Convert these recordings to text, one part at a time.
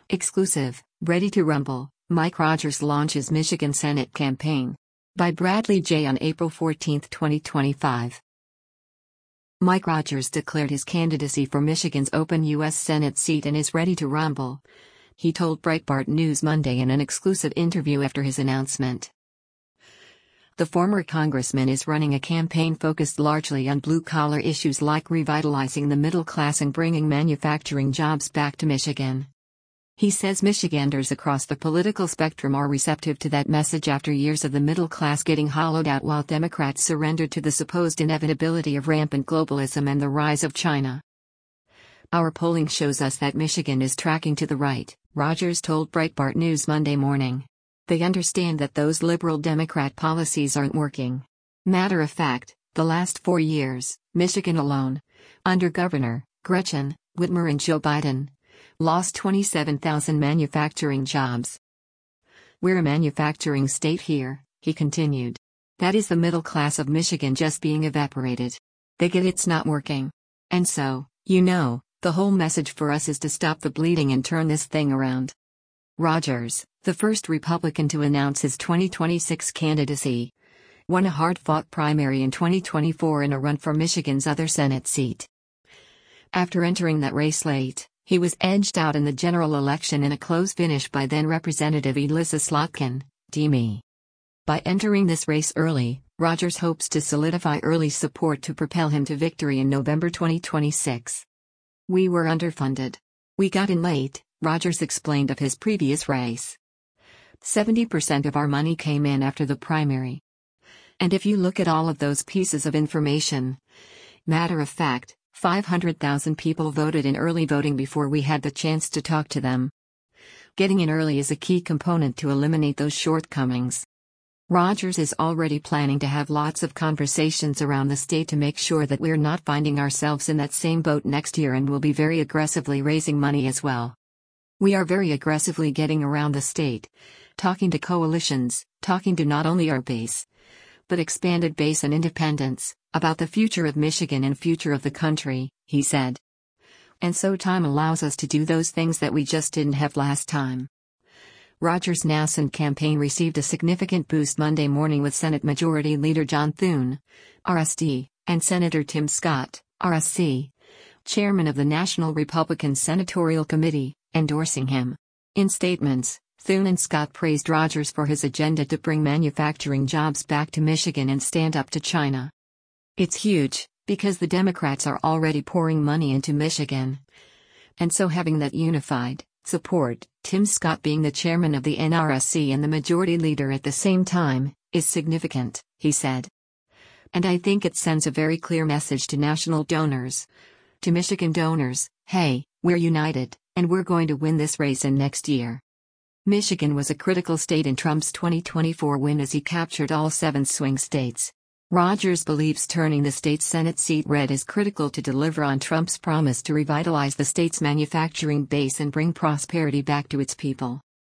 Exclusive, Ready to Rumble, Mike Rogers launches Michigan Senate campaign. By Bradley J. on April 14, 2025. Mike Rogers declared his candidacy for Michigan's open U.S. Senate seat and is ready to rumble. He told Breitbart News Monday in an exclusive interview after his announcement. The former congressman is running a campaign focused largely on blue-collar issues like revitalizing the middle class and bringing manufacturing jobs back to Michigan. He says Michiganders across the political spectrum are receptive to that message after years of the middle class getting hollowed out while Democrats surrendered to the supposed inevitability of rampant globalism and the rise of China. Our polling shows us that Michigan is tracking to the right, Rogers told Breitbart News Monday morning. They understand that those liberal Democrat policies aren't working. Matter of fact, the last 4 years, Michigan alone, under Governor Gretchen Whitmer and Joe Biden, lost 27,000 manufacturing jobs. We're a manufacturing state here, he continued. That is the middle class of Michigan just being evaporated. They get it's not working. And so, the whole message for us is to stop the bleeding and turn this thing around. Rogers, the first Republican to announce his 2026 candidacy, won a hard-fought primary in 2024 in a run for Michigan's other Senate seat. After entering that race late, he was edged out in the general election in a close finish by then-Representative Elissa Slotkin, D.M. By entering this race early, Rogers hopes to solidify early support to propel him to victory in November 2026. We were underfunded. We got in late, Rogers explained of his previous race. 70% of our money came in after the primary. And if you look at all of those pieces of information, matter of fact, 500,000 people voted in early voting before we had the chance to talk to them. Getting in early is a key component to eliminate those shortcomings. Rogers is already planning to have lots of conversations around the state to make sure that we're not finding ourselves in that same boat next year, and will be very aggressively raising money as well. We are very aggressively getting around the state, talking to coalitions, talking to not only our base, but expanded base and independents, about the future of Michigan and future of the country, he said. And so time allows us to do those things that we just didn't have last time. Rogers' nascent campaign received a significant boost Monday morning with Senate Majority Leader John Thune, RSD, and Senator Tim Scott, RSC, chairman of the National Republican Senatorial Committee, endorsing him. In statements, Thune and Scott praised Rogers for his agenda to bring manufacturing jobs back to Michigan and stand up to China. It's huge, because the Democrats are already pouring money into Michigan. And so having that unified support, Tim Scott being the chairman of the NRSC and the majority leader at the same time, is significant, he said. And I think it sends a very clear message to national donors. To Michigan donors, hey, we're united, and we're going to win this race in next year. Michigan was a critical state in Trump's 2024 win as he captured all 7 swing states. Rogers believes turning the state's Senate seat red is critical to deliver on Trump's promise to revitalize the state's manufacturing base and bring prosperity back to its people.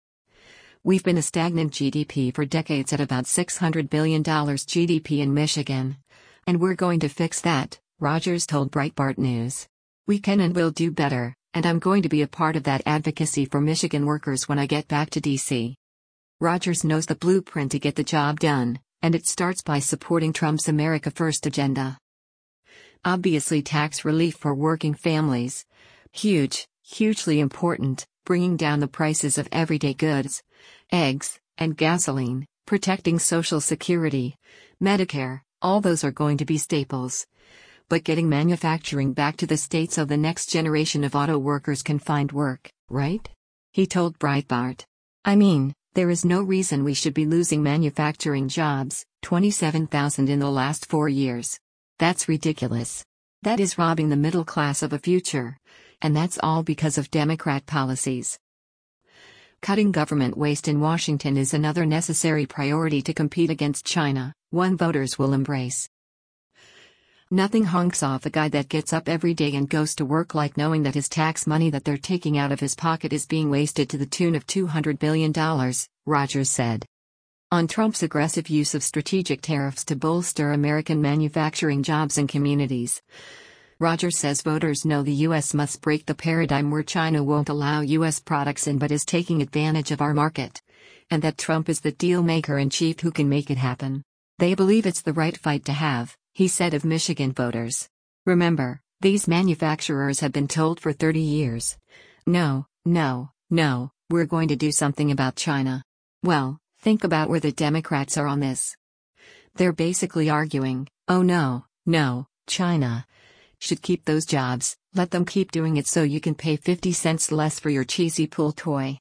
We've been a stagnant GDP for decades at about $600 billion GDP in Michigan. And we're going to fix that, Rogers told Breitbart News. We can and will do better, and I'm going to be a part of that advocacy for Michigan workers when I get back to D.C. Rogers knows the blueprint to get the job done, and it starts by supporting Trump's America First agenda. Obviously, tax relief for working families. Hugely important, bringing down the prices of everyday goods, eggs, and gasoline, protecting Social Security, Medicare, all those are going to be staples. But getting manufacturing back to the state so the next generation of auto workers can find work, right? He told Breitbart. I mean, there is no reason we should be losing manufacturing jobs, 27,000 in the last 4 years. That's ridiculous. That is robbing the middle class of a future. And that's all because of Democrat policies. Cutting government waste in Washington is another necessary priority to compete against China, one voters will embrace. Nothing honks off a guy that gets up every day and goes to work like knowing that his tax money that they're taking out of his pocket is being wasted to the tune of $200 billion, Rogers said. On Trump's aggressive use of strategic tariffs to bolster American manufacturing jobs and communities, Rogers says voters know the U.S. must break the paradigm where China won't allow U.S. products in but is taking advantage of our market, and that Trump is the deal-maker-in-chief who can make it happen. They believe it's the right fight to have, he said of Michigan voters. Remember, these manufacturers have been told for 30 years. No, no, no, we're going to do something about China. Well, think about where the Democrats are on this. They're basically arguing, oh no, no, China should keep those jobs, let them keep doing it so you can pay 50 cents less for your cheesy pool toy.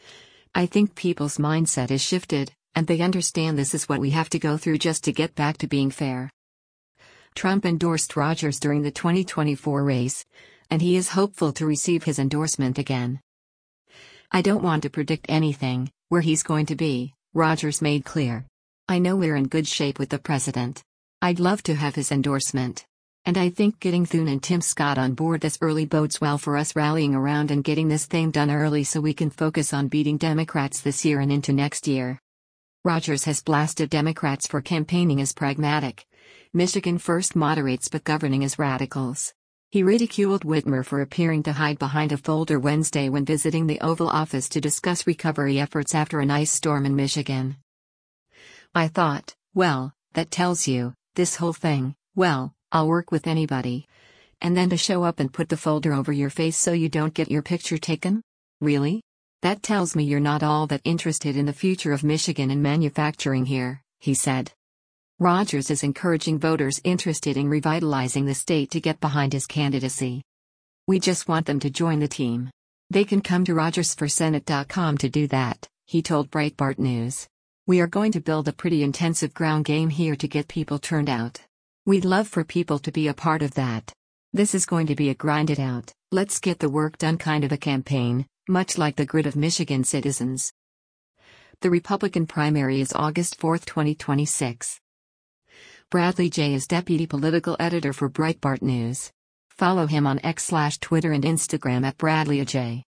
I think people's mindset is shifted, and they understand this is what we have to go through just to get back to being fair. Trump endorsed Rogers during the 2024 race, and he is hopeful to receive his endorsement again. I don't want to predict anything, where he's going to be, Rogers made clear. I know we're in good shape with the president. I'd love to have his endorsement. And I think getting Thune and Tim Scott on board this early bodes well for us rallying around and getting this thing done early so we can focus on beating Democrats this year and into next year. Rogers has blasted Democrats for campaigning as pragmatic, Michigan first moderates but governing as radicals. He ridiculed Whitmer for appearing to hide behind a folder Wednesday when visiting the Oval Office to discuss recovery efforts after an ice storm in Michigan. I thought, well, that tells you, this whole thing, well, I'll work with anybody. And then to show up and put the folder over your face so you don't get your picture taken? Really? That tells me you're not all that interested in the future of Michigan and manufacturing here, he said. Rogers is encouraging voters interested in revitalizing the state to get behind his candidacy. We just want them to join the team. They can come to RogersForSenate.com to do that, he told Breitbart News. We are going to build a pretty intensive ground game here to get people turned out. We'd love for people to be a part of that. This is going to be a grind it out, let's get the work done kind of a campaign, much like the grit of Michigan citizens. The Republican primary is August 4, 2026. Bradley Jay is deputy political editor for Breitbart News. Follow him on X/Twitter and Instagram at BradleyAJ.